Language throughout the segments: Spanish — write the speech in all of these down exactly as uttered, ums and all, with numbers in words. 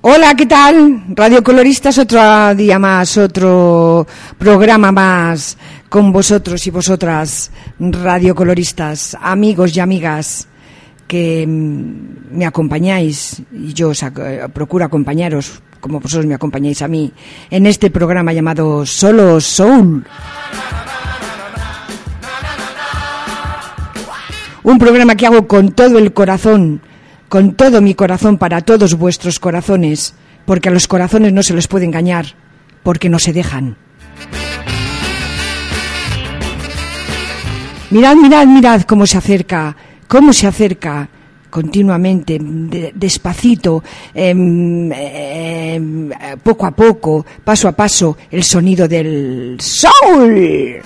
Hola, ¿qué tal? Radio Coloristas, otro día más, otro programa más con vosotros y vosotras, Radio Coloristas, amigos y amigas que me acompañáis, y yo os ac- procuro acompañaros como vosotros me acompañáis a mí, en este programa llamado Solo Soul. Un programa que hago con todo el corazón, con todo mi corazón para todos vuestros corazones, porque a los corazones no se les puede engañar, porque no se dejan. Mirad, mirad, mirad cómo se acerca, cómo se acerca continuamente, de, despacito, eh, eh, poco a poco, paso a paso, el sonido del soul.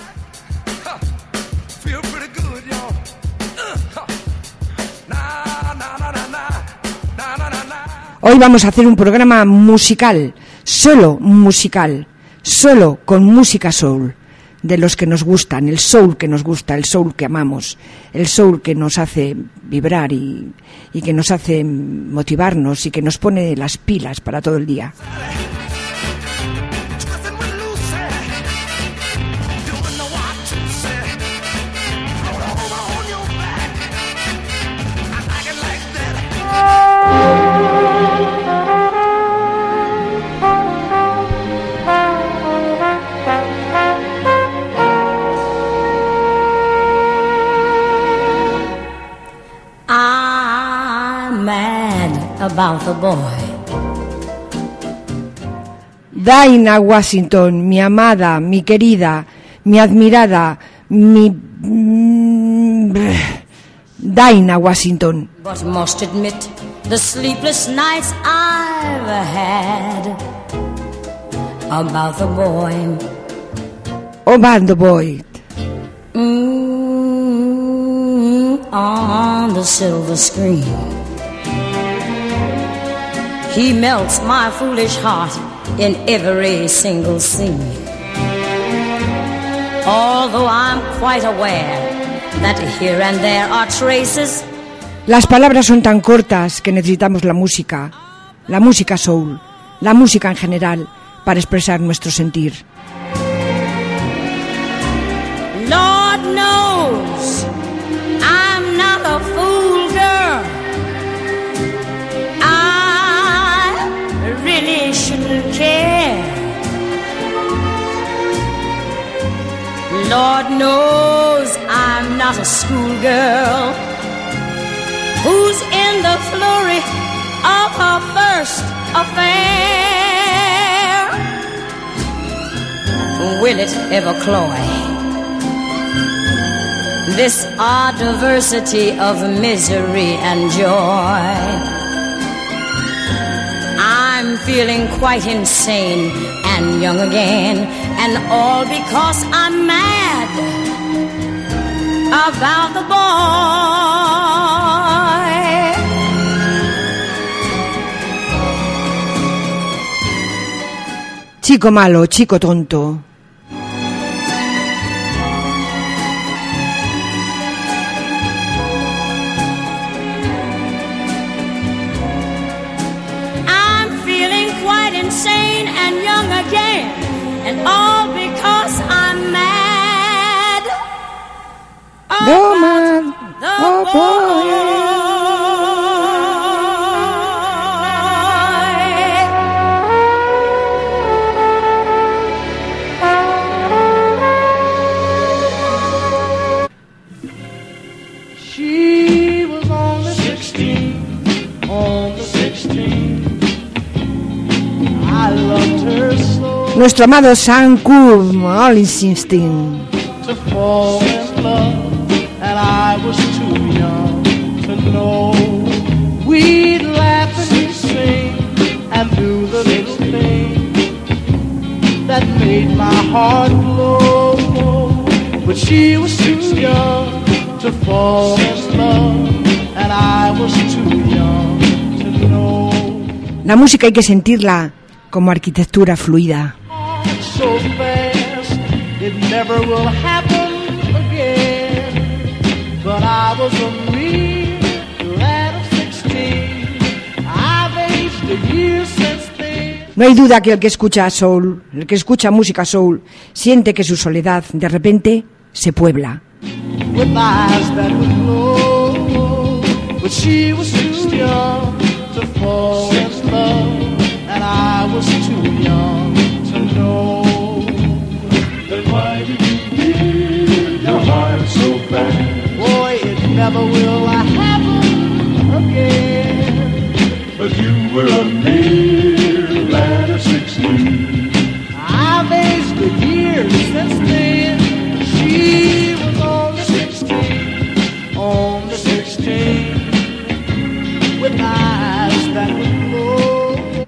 Hoy vamos a hacer un programa musical, solo musical, solo con música soul, de los que nos gustan, el soul que nos gusta, el soul que amamos, el soul que nos hace vibrar y, y que nos hace motivarnos y que nos pone las pilas para todo el día. About the boy. Dinah Washington, mi amada, mi querida, mi admirada, mi Dinah Washington. But must admit the sleepless nights I've had about the boy. About the boy. Mm, on the silver screen. He melts my foolish heart in every single scene. Although I'm quite aware that here and there are traces. Las palabras son tan cortas que necesitamos la música, la música soul, la música en general, para expresar nuestro sentir. Lord knows I'm not a fool girl. Really shouldn't care. Lord knows I'm not a schoolgirl who's in the flurry of her first affair. Will it ever cloy this odd diversity of misery and joy? I'm feeling quite insane and young again, and all because I'm mad about the boy. Chico malo, chico tonto. Insane and young again, and all because I'm mad about man, the oh boy. She was only sixteen, only sixteen. I loved her so. Nuestro amado Sam Cooke, Ollinston. To fall in love, and I was too young to know. We'd laugh and we'd sing and do the little thing that made my heart glow. But she was too young to fall in love, and I was too young to know. La música hay que sentirla como arquitectura fluida. So fast, it never will happen again. But I was a real lad of sixteen. I've aged a year since No hay duda que el que escucha soul, el que escucha música soul, siente que su soledad de repente se puebla. With eyes that would glow, but she was too young to fall in love, and I was too young to know. Then why did you give your heart so bad? Boy, it never will happen again. But you were a mere lad of sixteen. I've aged the years since then. She was only sixteen, only sixteen, with eyes that would glow.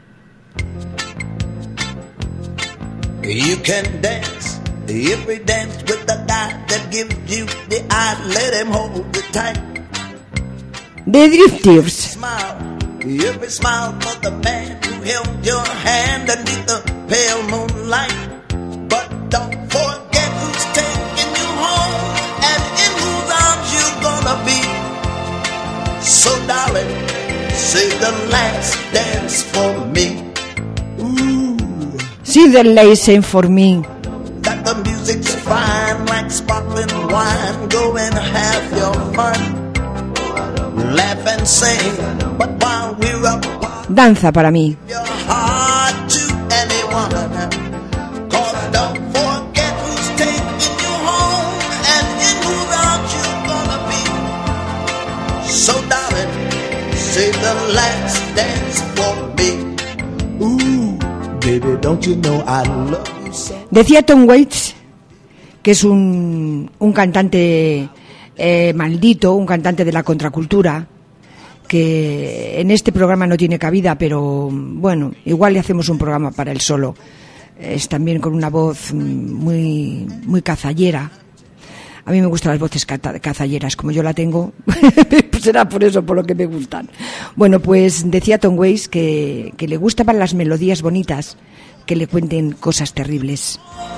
You can dance, every dance with the guy that gives you the eye. Let him hold it tight. The Drifters. Smile, every smile for the man who held your hand underneath the pale moonlight. But don't forget who's taking you home and in whose arms you're gonna be. So darling, save the last dance for me. Ooh, See the listen for me. that the music's fine like sparkling wine. Go and have your fun. Laugh and sing, but while we're apart, Danza para mí. your heart to anyone. Cause don't forget who's taking you home and in whose arms you're gonna be. So darling, save the last dance for me. Ooh, baby, don't you know I love you so? Decía Tom Waits, que es un, un cantante eh, maldito, un cantante de la contracultura, que en este programa no tiene cabida, pero bueno, igual le hacemos un programa para él solo. Es también con una voz muy, muy cazallera. A mí me gustan las voces caza- cazalleras, como yo la tengo, pues será por eso, por lo que me gustan. Bueno, pues decía Tom Waits que, que le gustaban las melodías bonitas, que le cuenten cosas terribles.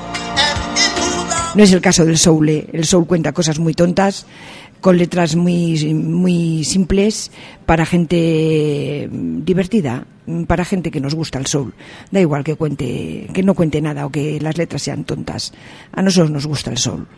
No es el caso del soul, ¿eh? El soul cuenta cosas muy tontas, con letras muy, muy simples, para gente divertida, para gente que nos gusta el soul. Da igual que cuente, que no cuente nada o que las letras sean tontas. A nosotros nos gusta el soul.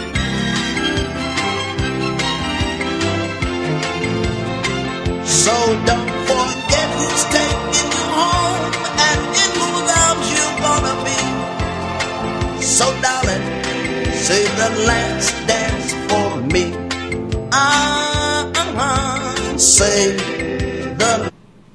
So don't forget who's taking you home and in whose arms you're gonna be. So darling, save the last dance for me. Ah, uh-huh. Save the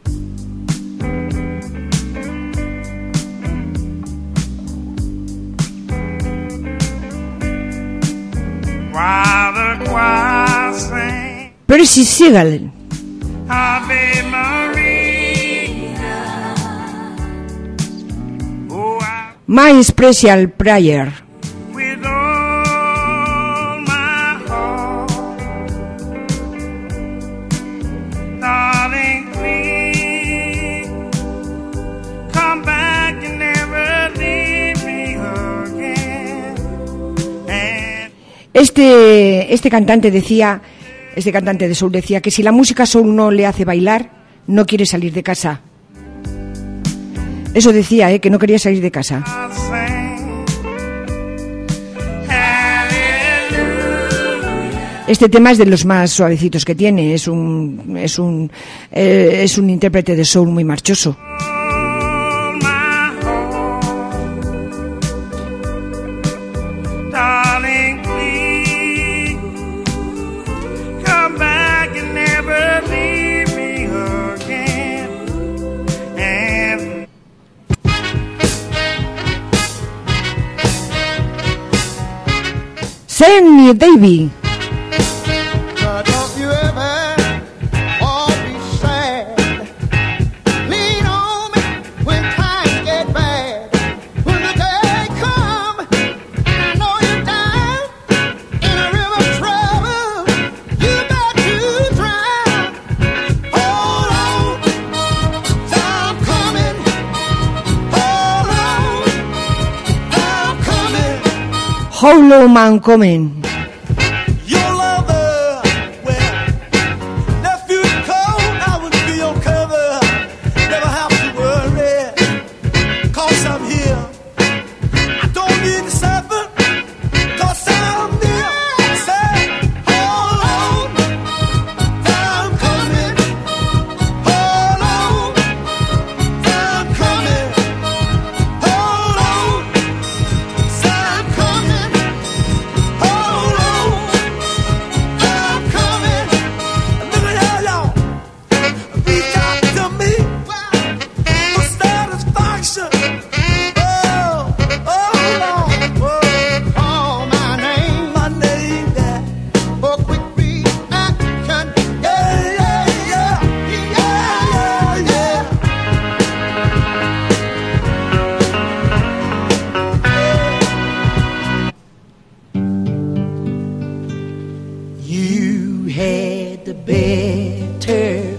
While the choir sing Percy Siegel. Ave Maria. Oh, I, My Special Prayer. with all my heart, darling, please come back and never leave me again. And Este, este cantante decía, este cantante de soul decía que si la música soul no le hace bailar, no quiere salir de casa. Eso decía, ¿eh? Que no quería salir de casa. I'll sing hallelujah. Este tema es de los más suavecitos que tiene. Es un, es un, eh, es un intérprete de soul muy marchoso. All my heart, darling, please come back and never leave me again. And Send me, Davy. Uh, don't you ever all be sad. Lean on me when times get bad. When the day come and I know you're down in a river of trouble, you got to drown. Hold on, I'm coming. Hold on, I'm coming. Hollow Man Coming. Your lover, well, nephew cold, I would be your cover. Never have to worry. had the better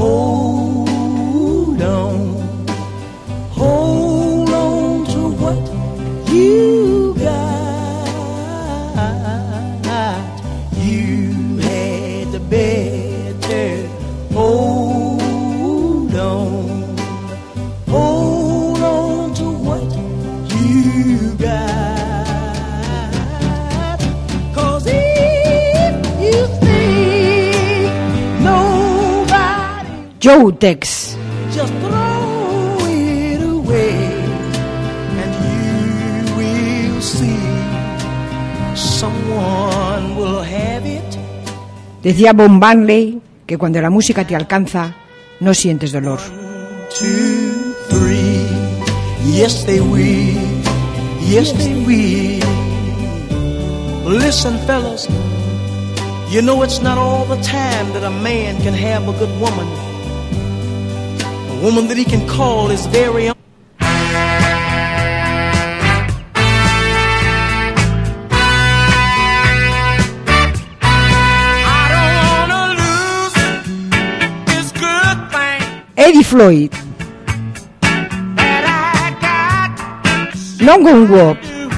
hold on. Hold on to what you got. You had the better hold on. Hold on to what you got. 'Cause if you think nobody, Joe Tex. just throw it away and you will see someone will have it. Decía Bob Marley que cuando la música te alcanza, no sientes dolor. Two, three, yes they will, yes they will. Listen, fellas, you know it's not all the time that a man can have a good woman, a woman that he can call his very own. Eddie Floyd. Long Gone Walk.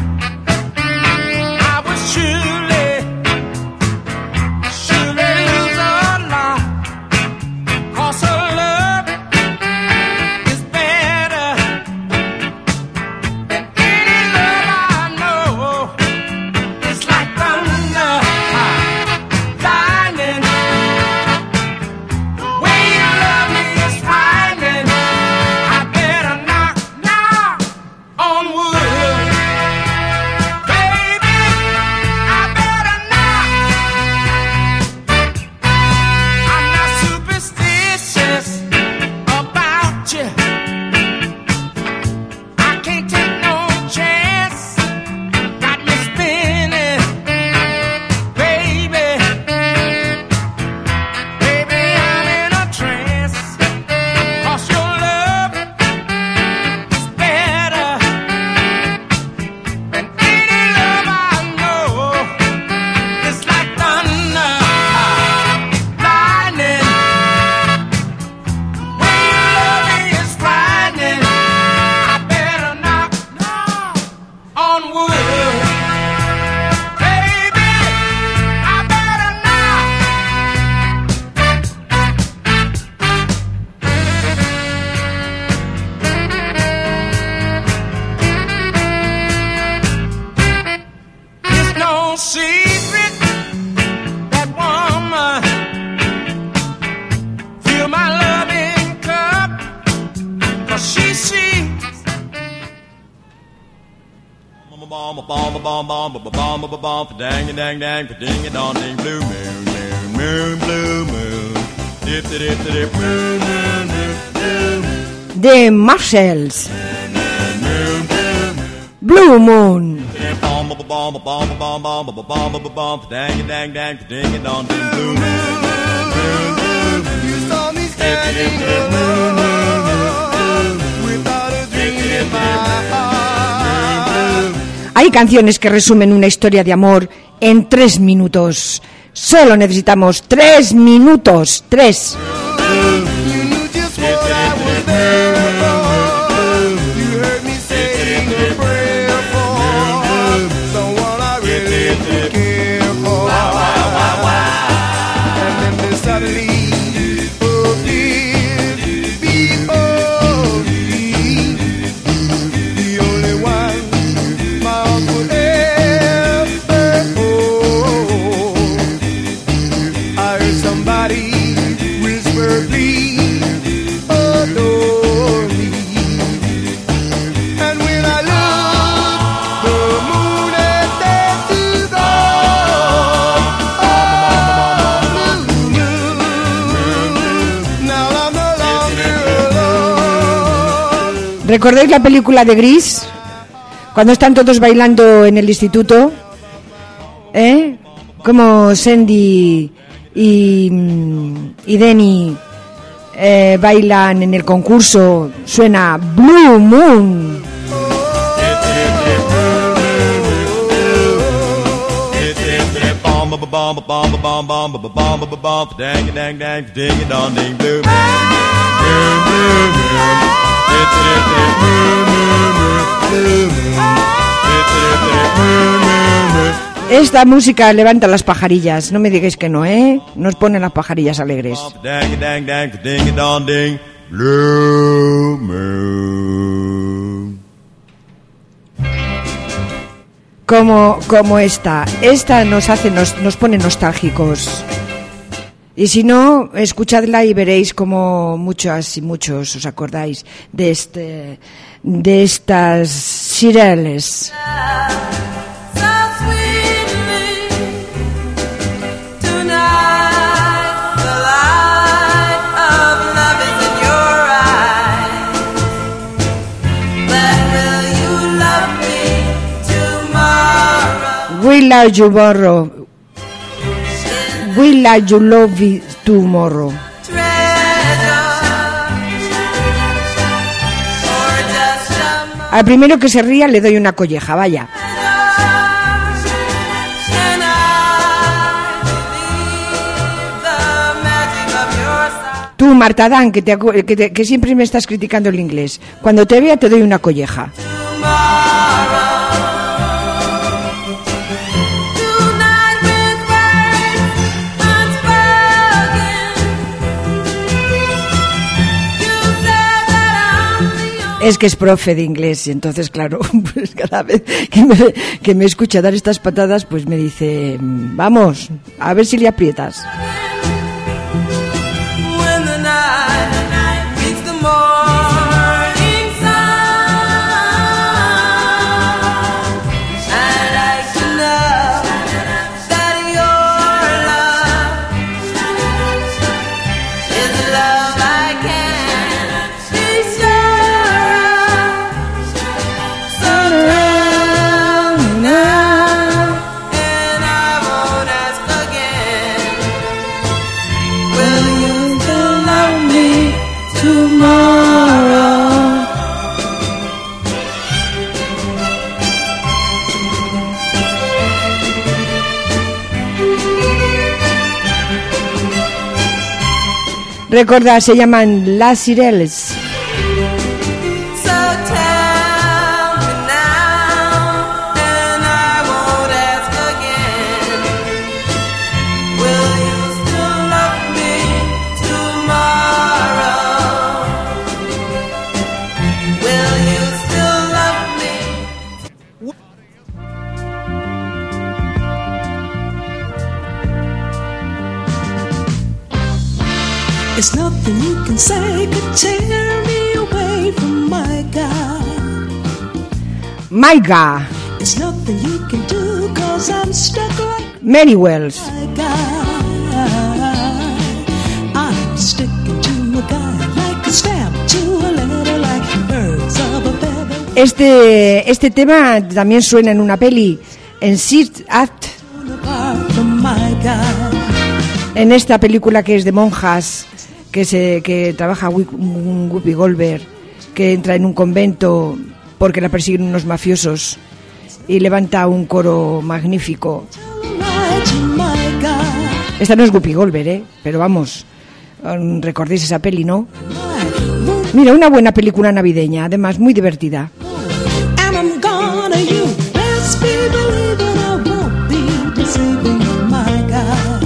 Dang dang dang, ding it on ding blue moon, moon, moon, blue moon, dip dip dip moon, moon, moon, The Marshalls. Blue Moon. bomb bomb bomb bomb bomb bomb bomb bomb bomb, dang dang dang, ding it on ding blue moon, moon, You saw me standing alone without a dream in my heart. Hay canciones que resumen una historia de amor en tres minutos. Solo necesitamos tres minutos. Tres. You knew just what I was there for. You heard me saying a prayer for someone I really care for. And then there suddenly appeared before me the only one my heart would ever hold. I heard somebody whisper, please adore me. And when I looked, the moon had set to gold. Oh, blue moon, now I'm no longer alone. ¿Recordáis la película de Gris? Cuando están todos bailando en el instituto, ¿eh? Como Sandy y, y Denny eh, bailan en el concurso, suena Blue Moon. bomb ba bum ba bum ba bum bum ba bum ba bum dang dang dang ding a dong ding blue moon blue moon it's it it moon moon blue moon it's it it moon moon moon. Esta música levanta las pajarillas, no me digáis que no, ¿eh? Nos pone las pajarillas alegres. Dang dang dang ding a dong ding blue moon. Como, como esta, esta nos hace, nos, nos pone nostálgicos. Y si no, escuchadla y veréis como muchas y muchos os acordáis de este, de estas Shirelles. Will you borrow? Will you love me tomorrow? Al primero que se ría le doy una colleja, vaya. Tú, Marta Dan, que, te, que, te, que siempre me estás criticando el inglés. Cuando te vea te doy una colleja. Es que es profe de inglés y entonces, claro, pues cada vez que me, que me escucha dar estas patadas, pues me dice, vamos, a ver si le aprietas. Recordad, se llaman Las Shirelles. There's nothing you can say could tear me away from my God. My God. There's nothing you can do cause I'm stuck like Many Wells. my God. I'm sticking to a guy like a stamp to a letter like birds of a feather. Este, este tema también suena en una peli, en Sixth Act, Apart from my God. en esta película que es de monjas, que se que trabaja Whoopi Goldberg, que entra en un convento porque la persiguen unos mafiosos y levanta un coro magnífico. Esta no es Whoopi Goldberg, ¿eh? Pero vamos, recordéis esa peli, ¿no? Mira, una buena película navideña, además muy divertida. And I'm gonna you best be believing I won't be deceiving my God.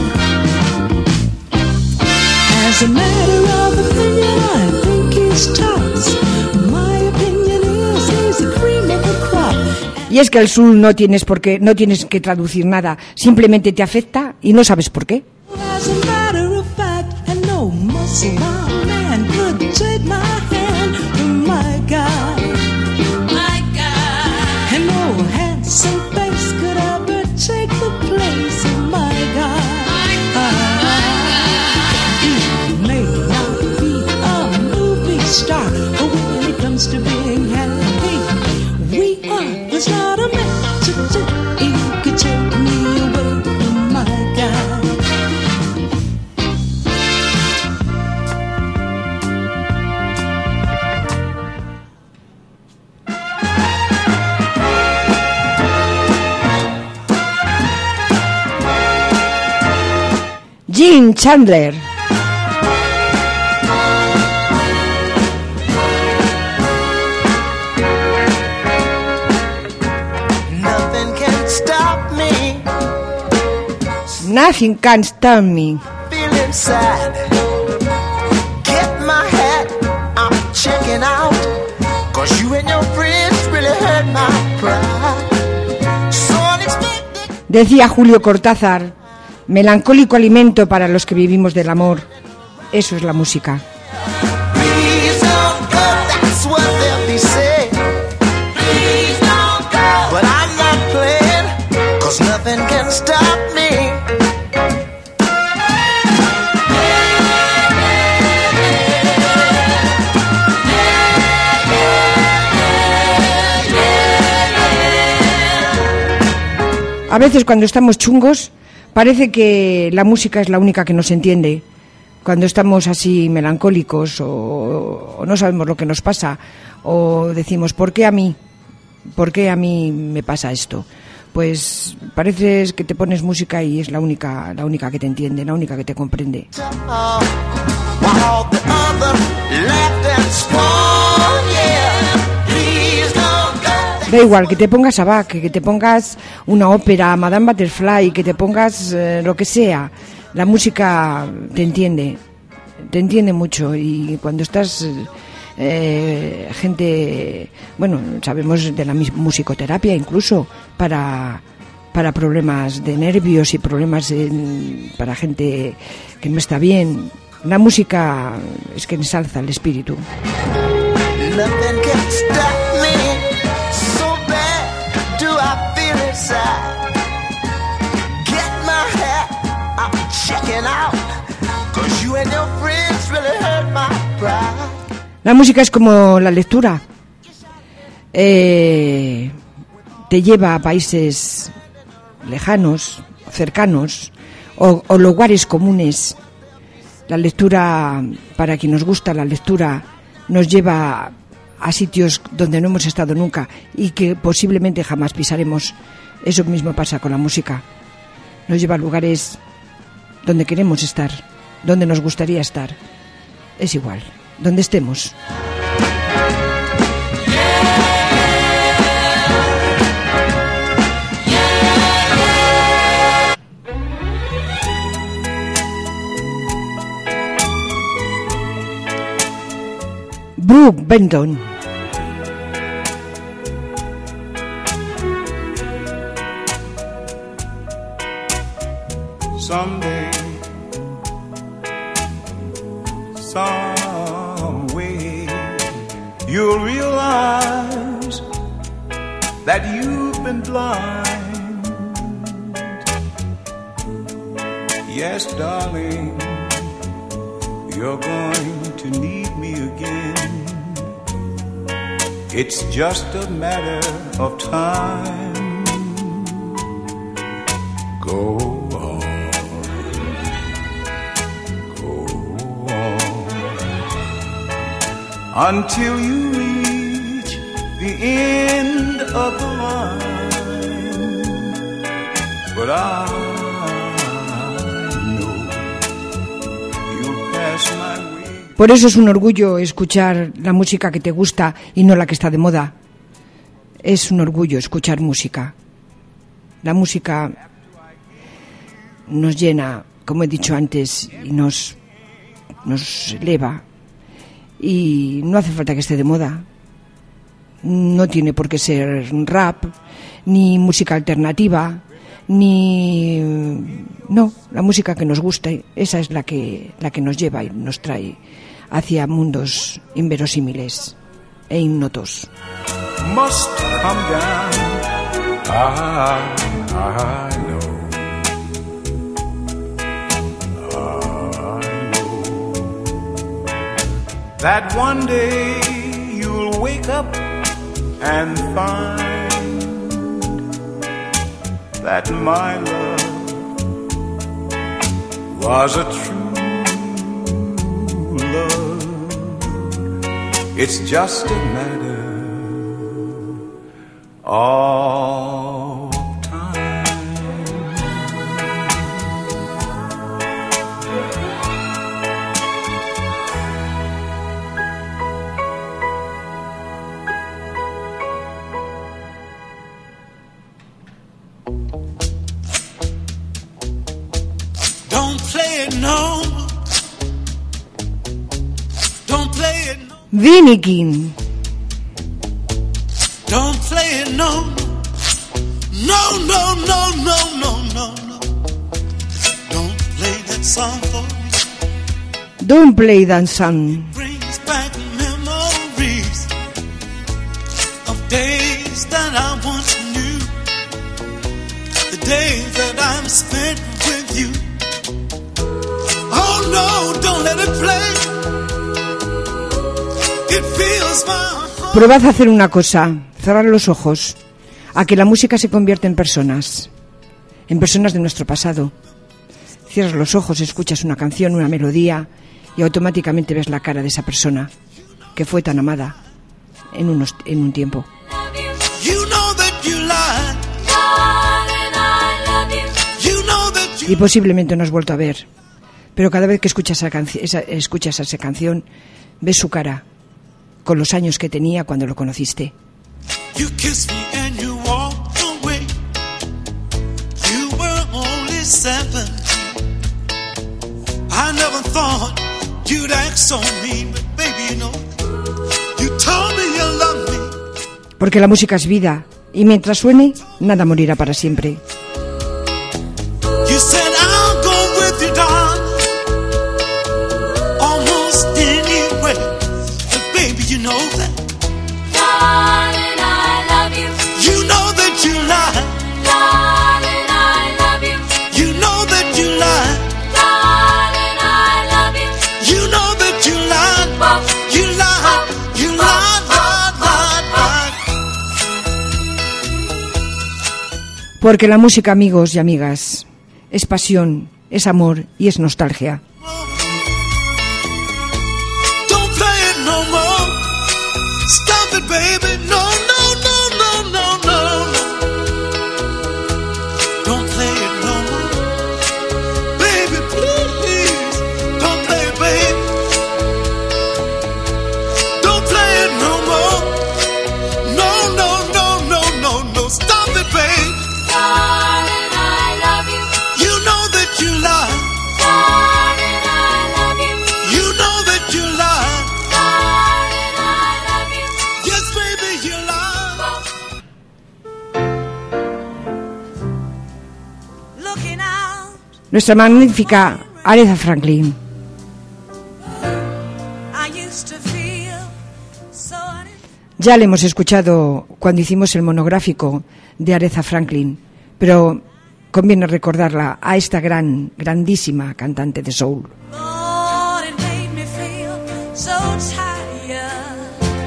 As a matter of opinion, I think he's tops. My opinion is he's the cream of the crop. Y es que al sur no tienes por qué, no tienes que traducir nada, simplemente te afecta y no sabes por qué. As a matter of fact, and no muscle bound man could take my hand from my God. My God. And no handsome face could ever take the place of my God. My God. He may not be a movie star, but when it comes to being happy, we are. There's not a man today who could take me away from my God. Gene Chandler. Nothing can stop me. Nothing can stop me. Feeling sad. Get my hat. I'm checking out. Cause you and your friends really hurt my pride. So unexpected. Decía Julio Cortázar, melancólico alimento para los que vivimos del amor. Eso es la música. Please don't go. That's what they'll be saying. Please don't go. But I'm not playing. Cause nothing can stop me. A veces cuando estamos chungos parece que la música es la única que nos entiende. Cuando estamos así melancólicos o, o no sabemos lo que nos pasa o decimos ¿por qué a mí? ¿Por qué a mí me pasa esto? Pues parece que te pones música y es la única, la única que te entiende, la única que te comprende. Oh, while the other laughed and swore, yeah. Please don't go. Da igual, que te pongas a Bach, que te pongas una ópera, Madame Butterfly, que te pongas eh, lo que sea. La música te entiende, te entiende mucho y cuando estás... Eh, gente, bueno, sabemos de la musicoterapia incluso para, para problemas de nervios y problemas en, para gente que no está bien. La música es que ensalza el espíritu. Nothing can stop me. So bad do I feel inside. Get my hat, I'm checking out. Cause you and your friends really hurt my pride. La música es como la lectura. Eh, te lleva a países lejanos, cercanos o, o lugares comunes. La lectura, para quien nos gusta la lectura, nos lleva a sitios donde no hemos estado nunca y que posiblemente jamás pisaremos. Eso mismo pasa con la música. Nos lleva a lugares donde queremos estar, donde nos gustaría estar. Es igual, donde estemos. Brooke Benton. Someday, some way, you'll realize that you've been blind. Yes, darling, you're going to need me again. It's just a matter of time. Go on, go on, until you reach the end of the line. But I know you'll pass my way. Por eso es un orgullo escuchar la música que te gusta y no la que está de moda. Es un orgullo escuchar música. La música nos llena, como he dicho antes, y nos, nos eleva. Y no hace falta que esté de moda. No tiene por qué ser rap, ni música alternativa, ni... No, la música que nos gusta, esa es la que, la que nos lleva y nos trae hacia mundos inverosímiles e ignotos. Must come down. I, I know. I know that one day you'll wake up and find that my love was a true love. It's just a matter of time. Vinnie King. Don't play it, no. No, no, no, no, no, no, no. Don't play that song for me. Don't play that song. Brings back memories of days that I once knew. The days that I've spent with you. Oh no, don't let it play. It fills my heart. Probad a hacer una cosa, cerrar los ojos, a que la música se convierta en personas, en personas de nuestro pasado. Cierras los ojos, escuchas una canción, una melodía y automáticamente ves la cara de esa persona que fue tan amada en, unos, en un tiempo. Y posiblemente no has vuelto a ver, pero cada vez que escuchas, esa canci- esa, escuchas esa canción, ves su cara con los años que tenía cuando lo conociste. You kissed me and you walked away. You were only seventeen. I never thought you'd act so mean, but baby, you know, you told me you loved me. Porque la música es vida y mientras suene, nada morirá para siempre. You said I'll go with you, darling, almost anywhere. But baby, you know that. Darling, I love you. You know that you lie. Darling, I love you. You know that you lie. Darling, I love you. You know that you lie. You lie. You lie, lie, lie. Porque la música, amigos y amigas, es pasión, es amor y es nostalgia. Don't play it no more. Stop it, baby. No, no, no, no, no, no, no. Don't play it no more. Baby, please. Don't play it, baby. Don't play it no more. No, no, no, no, no, no. Stop it, baby. Darling, I love you. You know that you lie. Darling, I love you. You know that you lie. Darling, I love you. Yes, baby, you lie. Looking out, Nuestra magnífica Aretha Franklin. I used to feel so uneasy. Ya le hemos escuchado cuando hicimos el monográfico de Aretha Franklin, pero conviene recordarla a esta gran, grandísima cantante de soul. Lord, it made me feel so tired.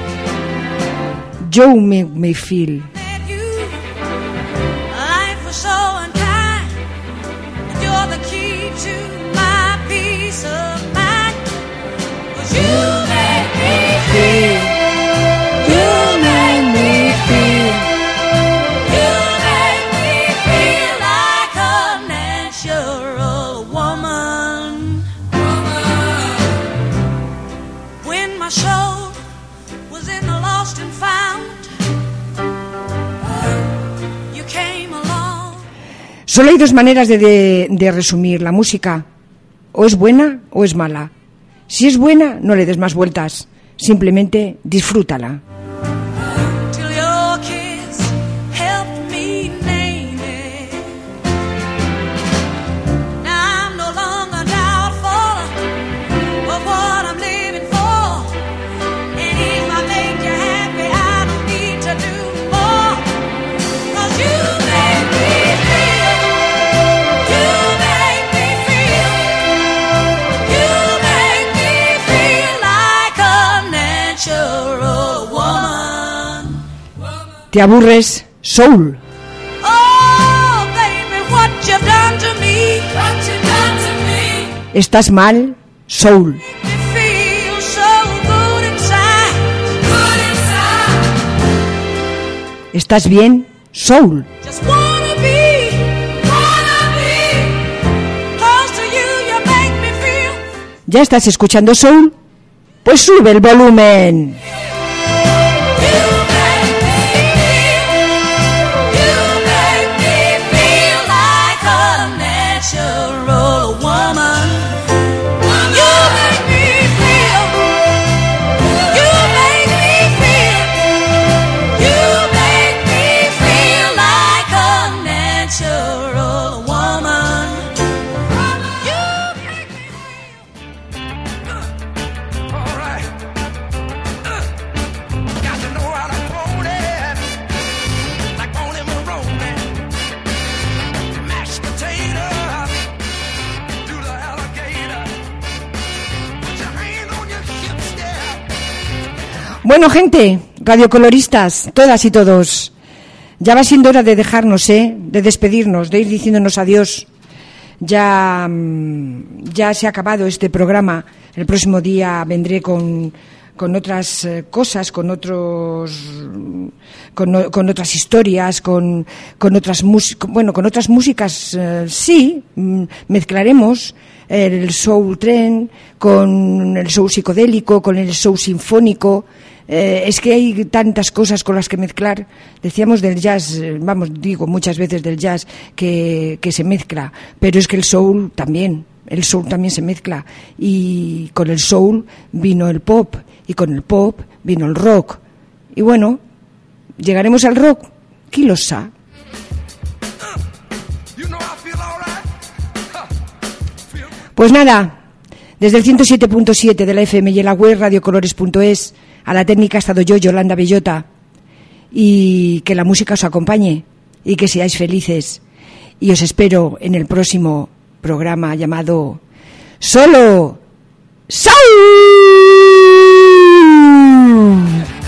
You make me feel. That you, life was so unkind. And you're the key to my peace of mind. 'Cause you make me feel. You make me feel. You make me feel like a natural woman. When my soul was in the lost and found, you came along. Solo hay dos maneras de, de, de resumir la música. O es buena o es mala. Si es buena, no le des más vueltas. Simplemente disfrútala. Till your kiss helped me name it. Now I'm no longer doubtful of what I'm living for. And if I make you happy, I don't need to do more. 'Cause you make me feel. You make me feel. You make me feel like a natural woman. ¿Te aburres? Soul. Oh, baby, what you've done to me. What you've done to me. ¿Estás mal? Soul. Me feel so good inside. Good inside. ¿Estás bien? Soul. Just wanna be. Wanna be. Close to you, you make me feel. ¿Ya estás escuchando soul? Pues sube el volumen. You make me feel. You make me feel like a natural woman. You make me feel. You Bueno, gente, radiocoloristas, todas y todos, ya va siendo hora de dejarnos, ¿eh? De despedirnos, de ir diciéndonos adiós. Ya, ya se ha acabado este programa. El próximo día vendré con, con otras cosas, con otros, con, con otras historias, con, con otras músicas, bueno, con otras músicas, eh, sí, mezclaremos el soul tren con el soul psicodélico, con el soul sinfónico. Eh, es que hay tantas cosas con las que mezclar. Decíamos del jazz, eh, vamos, digo muchas veces del jazz que, que se mezcla, pero es que el soul también, el soul también se mezcla. Y con el soul vino el pop, y con el pop vino el rock. Y bueno, ¿llegaremos al rock? ¿Quién lo sabe? Pues nada, desde el ciento siete punto siete de la F M y en la web radiocolores punto es, a la técnica ha estado yo, Yolanda Bellota, y que la música os acompañe y que seáis felices. Y os espero en el próximo programa llamado Solo Soul.